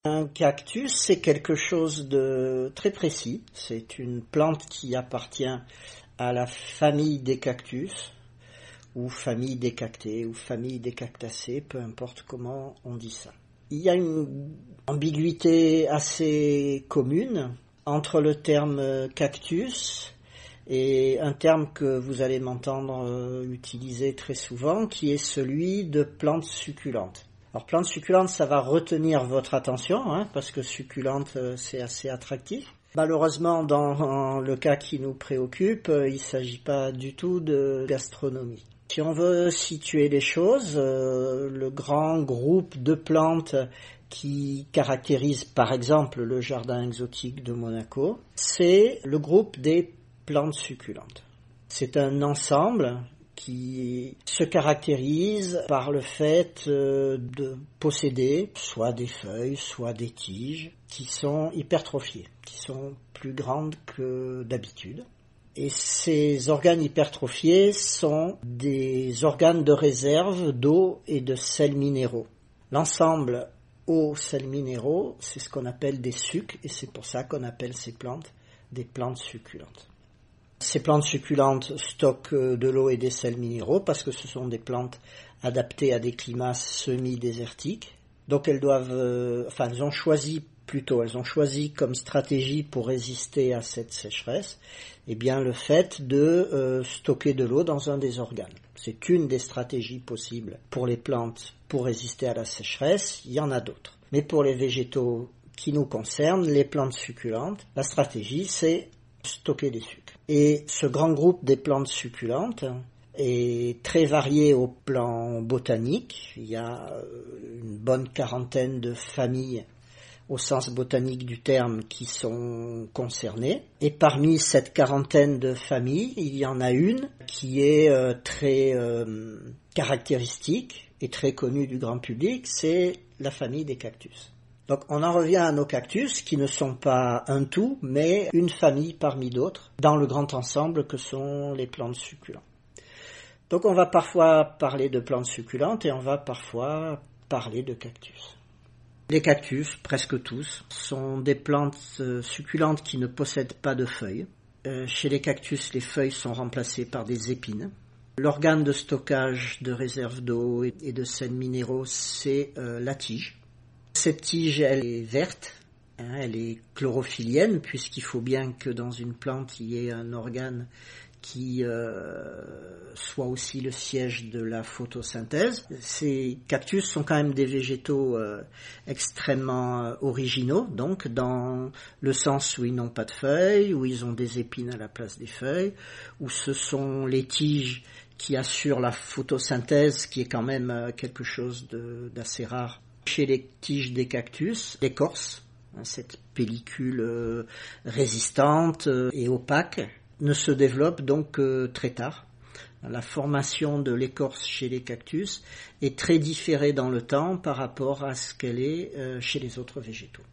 Un cactus, c'est quelque chose de très précis. C'est une plante qui appartient à la famille des cactus, ou famille des cactées, ou famille des cactacées, peu importe comment on dit ça. Il y a une ambiguïté assez commune entre le terme cactus et un terme que vous allez m'entendre utiliser très souvent, qui est celui de plante succulente. Alors plante succulente, ça va retenir votre attention, parce que succulente, c'est assez attractif. Malheureusement, dans le cas qui nous préoccupe, il ne s'agit pas du tout de gastronomie. Si on veut situer les choses, le grand groupe de plantes qui caractérise par exemple le jardin exotique de Monaco, c'est le groupe des plantes succulentes. C'est un ensemble qui se caractérise par le fait de posséder soit des feuilles, soit des tiges qui sont hypertrophiées, qui sont plus grandes que d'habitude. Et ces organes hypertrophiés sont des organes de réserve d'eau et de sels minéraux. L'ensemble eau, sels minéraux, c'est ce qu'on appelle des sucs, et c'est pour ça qu'on appelle ces plantes des plantes succulentes. Ces plantes succulentes stockent de l'eau et des sels minéraux parce que ce sont des plantes adaptées à des climats semi-désertiques. Donc elles ont choisi comme stratégie pour résister à cette sécheresse, le fait de stocker de l'eau dans un des organes. C'est une des stratégies possibles pour les plantes pour résister à la sécheresse. Il y en a d'autres. Mais pour les végétaux qui nous concernent, les plantes succulentes, la stratégie c'est stocker des sucres. Et ce grand groupe des plantes succulentes est très varié au plan botanique. Il y a une bonne quarantaine de familles au sens botanique du terme qui sont concernées. Et parmi cette quarantaine de familles, il y en a une qui est très caractéristique et très connue du grand public, c'est la famille des cactus. Donc on en revient à nos cactus qui ne sont pas un tout, mais une famille parmi d'autres dans le grand ensemble que sont les plantes succulentes. Donc on va parfois parler de plantes succulentes et on va parfois parler de cactus. Les cactus, presque tous, sont des plantes succulentes qui ne possèdent pas de feuilles. Chez les cactus, les feuilles sont remplacées par des épines. L'organe de stockage de réserve d'eau et de sels minéraux, c'est la tige. Cette tige, elle est verte, elle est chlorophyllienne, puisqu'il faut bien que dans une plante, il y ait un organe qui soit aussi le siège de la photosynthèse. Ces cactus sont quand même des végétaux extrêmement originaux, donc dans le sens où ils n'ont pas de feuilles, où ils ont des épines à la place des feuilles, où ce sont les tiges qui assurent la photosynthèse, qui est quand même quelque chose d'assez rare. Chez les tiges des cactus, l'écorce, cette pellicule résistante et opaque, ne se développe donc que très tard. La formation de l'écorce chez les cactus est très différée dans le temps par rapport à ce qu'elle est chez les autres végétaux.